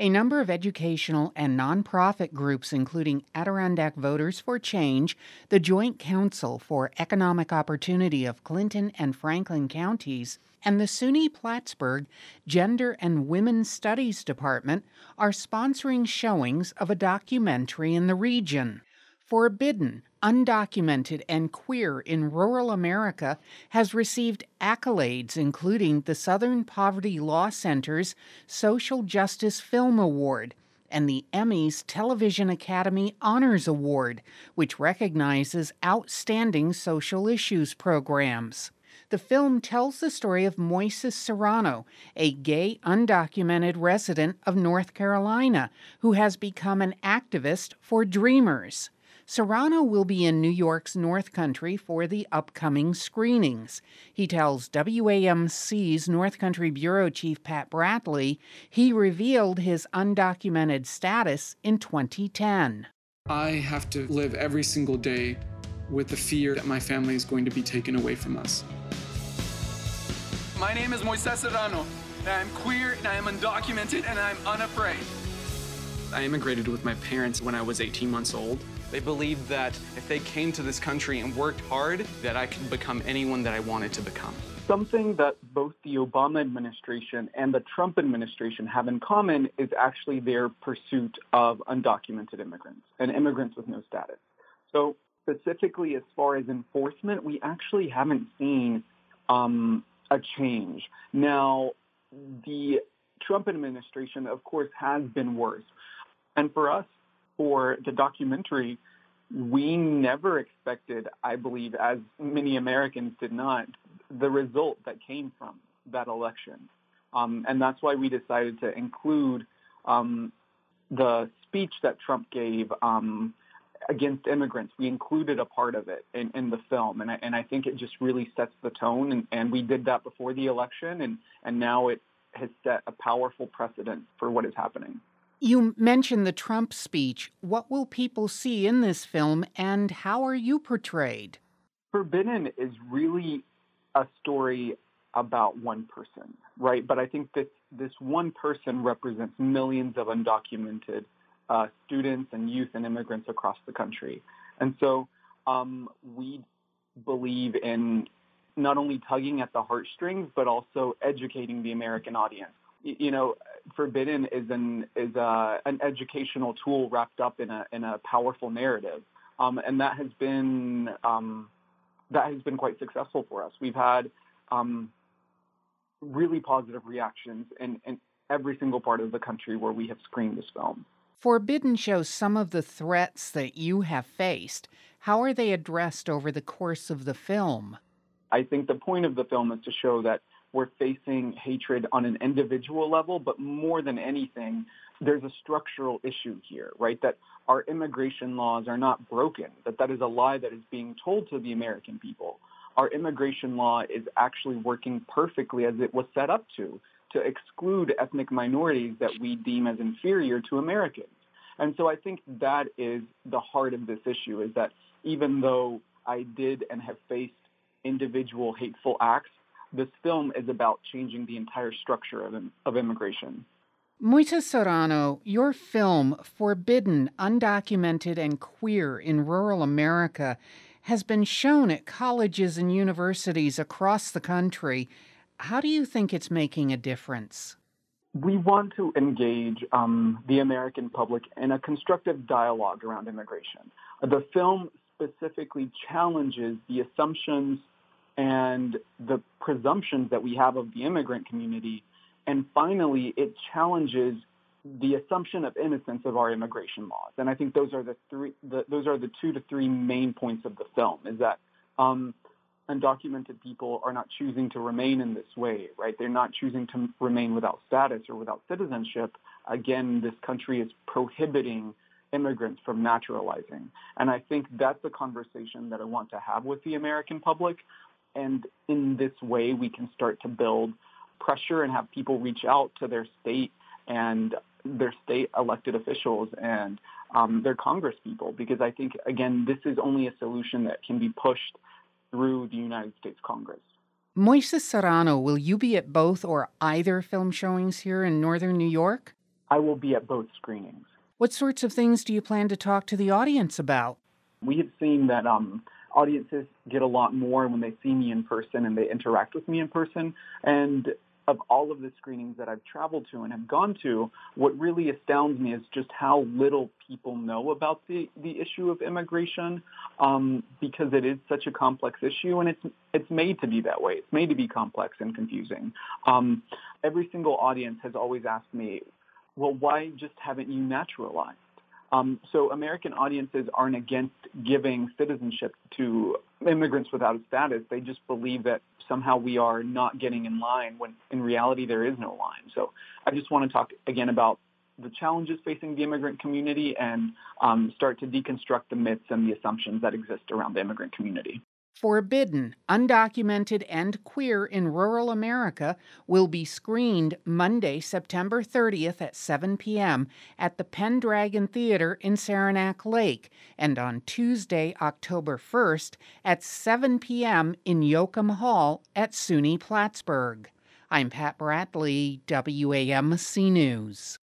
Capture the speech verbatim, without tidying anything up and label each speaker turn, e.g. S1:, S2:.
S1: A number of educational and nonprofit groups, including Adirondack Voters for Change, the Joint Council for Economic Opportunity of Clinton and Franklin counties, and the SUNY Plattsburgh Gender and Women's Studies Department, are sponsoring showings of a documentary in the region. Forbidden, Undocumented, and Queer in Rural America has received accolades, including the Southern Poverty Law Center's Social Justice Film Award and the Emmys Television Academy Honors Award, which recognizes outstanding social issues programs. The film tells the story of Moises Serrano, a gay, undocumented resident of North Carolina who has become an activist for Dreamers. Serrano will be in New York's North Country for the upcoming screenings. He tells W A M C's North Country Bureau Chief Pat Bradley he revealed his undocumented status in twenty ten.
S2: I have to live every single day with the fear that my family is going to be taken away from us.
S3: My name is Moises Serrano, and I am queer, and I am undocumented, and I am unafraid.
S2: I immigrated with my parents when I was eighteen months old.
S4: They believed that if they came to this country and worked hard, that I could become anyone that I wanted to become.
S5: Something that both the Obama administration and the Trump administration have in common is actually their pursuit of undocumented immigrants and immigrants with no status. So specifically as far as enforcement, we actually haven't seen um, a change. Now, the Trump administration, of course, has been worse. And for us, for the documentary, we never expected, I believe, as many Americans did not, the result that came from that election. Um, and that's why we decided to include um, the speech that Trump gave um, against immigrants. We included a part of it in, in the film. And I, and I think it just really sets the tone. And, and we did that before the election. And, and now it has set a powerful precedent for what is happening.
S1: You mentioned the Trump speech. What will people see in this film, and how are you portrayed?
S5: Forbidden is really a story about one person, right? But I think that this one person represents millions of undocumented uh, students and youth and immigrants across the country. And so um, we believe in not only tugging at the heartstrings, but also educating the American audience. You know, Forbidden is an is a, an educational tool wrapped up in a in a powerful narrative, um, and that has been um, that has been quite successful for us. We've had um, really positive reactions in, in every single part of the country where we have screened this film.
S1: Forbidden shows some of the threats that you have faced. How are they addressed over the course of the film?
S5: I think the point of the film is to show that we're facing hatred on an individual level, but more than anything, there's a structural issue here, right? That our immigration laws are not broken, that that is a lie that is being told to the American people. Our immigration law is actually working perfectly as it was set up to, to exclude ethnic minorities that we deem as inferior to Americans. And so I think that is the heart of this issue, is that even though I did and have faced individual hateful acts, this film is about changing the entire structure of, of immigration.
S1: Moises Serrano, your film, Forbidden, Undocumented, and Queer in Rural America, has been shown at colleges and universities across the country. How do you think it's making a difference?
S5: We want to engage um, the American public in a constructive dialogue around immigration. The film specifically challenges the assumptions and the presumptions that we have of the immigrant community. And finally, it challenges the assumption of innocence of our immigration laws. And I think those are the three, the, those are the two to three main points of the film, is that um, undocumented people are not choosing to remain in this way, right? They're not choosing to remain without status or without citizenship. Again, this country is prohibiting immigrants from naturalizing. And I think that's a conversation that I want to have with the American public. And in this way, we can start to build pressure and have people reach out to their state and their state elected officials and um, their Congress people, because I think, again, this is only a solution that can be pushed through the United States Congress.
S1: Moises Serrano, will you be at both or either film showings here in Northern New York?
S5: I will be at both screenings.
S1: What sorts of things do you plan to talk to the audience about?
S5: We have seen that um, audiences get a lot more when they see me in person and they interact with me in person. And of all of the screenings that I've traveled to and have gone to, what really astounds me is just how little people know about the, the issue of immigration, um, because it is such a complex issue, and it's it's made to be that way. It's made to be complex and confusing. Um, every single audience has always asked me, well, why just haven't you naturalized? Um, so American audiences aren't against giving citizenship to immigrants without a status. They just believe that somehow we are not getting in line when in reality there is no line. So I just want to talk again about the challenges facing the immigrant community and um, start to deconstruct the myths and the assumptions that exist around the immigrant community.
S1: Forbidden, Undocumented, and Queer in Rural America will be screened Monday, September thirtieth at seven p.m. at the Pendragon Theater in Saranac Lake, and on Tuesday, October first at seven p.m. in Yoakum Hall at SUNY Plattsburgh. I'm Pat Bradley, W A M C News.